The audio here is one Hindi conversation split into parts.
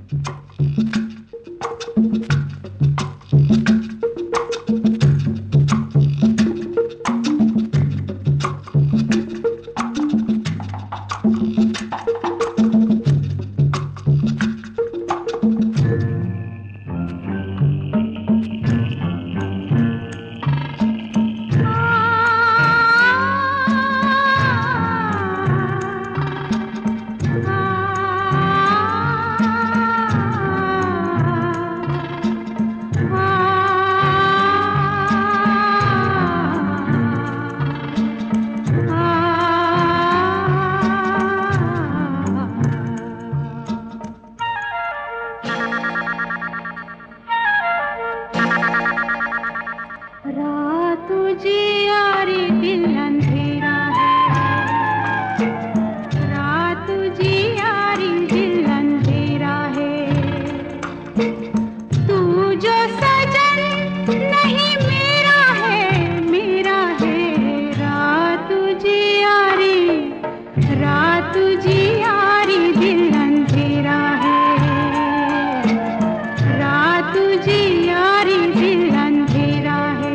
रात जियारी दिल अंधेरा है, रात जियारी दिल अंधेरा है। तू जो सजन नहीं मेरा है, मेरा है। रात जियारी दिल अंधेरा है, रात जियारी दिल अंधेरा है।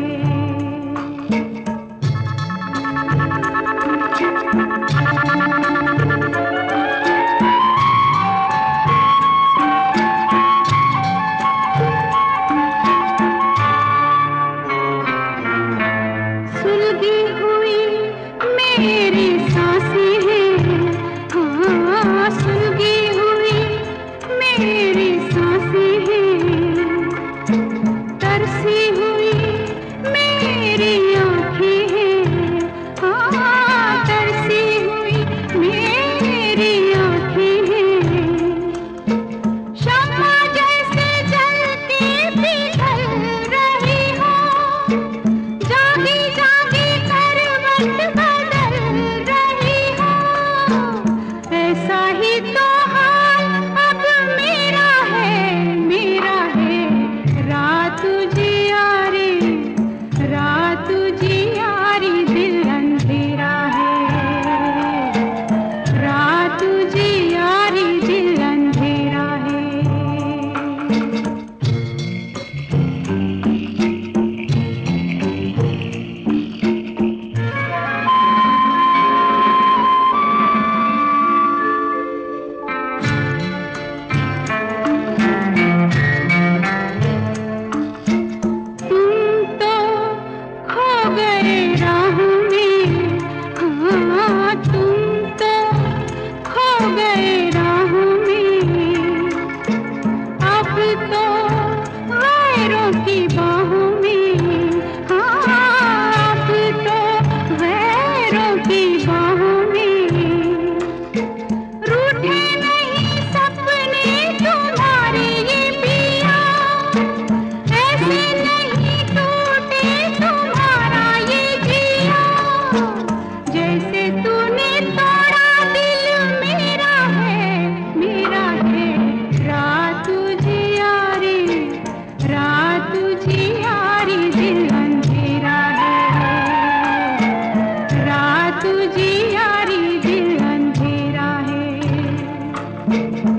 सुलगी हुई मेरी सांसें हैं, हाँ सुलगी हुई मेरी सांसें हैं। तरसी हुई मेरी आँखें हैं, हाँ तरसी हुई मेरी आँखें हैं। शम्मा जैसे जलती पिघल रही हो, जागी जागी करवट बदल रही हो। ऐसा ही तो हाल अब मेरा है, मेरा है। रात जियारी दिल अंधेरा है, रात जियारी दिल अंधेरा है। गए राहों में, हाँ तुम तो खो गए राहों में। अब तो गैरों की बाहों में, हाँ अब तो गैरों की बाहों में। रूठे नहीं सपने तुम्हारे ये पिया, ऐसे नहीं टूटे तुम्हारा ये जिया। जैसे तूने तोड़ा दिल मेरा है, मेरा है। रात जियारी दिल अंधेरा है, रात जियारी दिल अंधेरा है।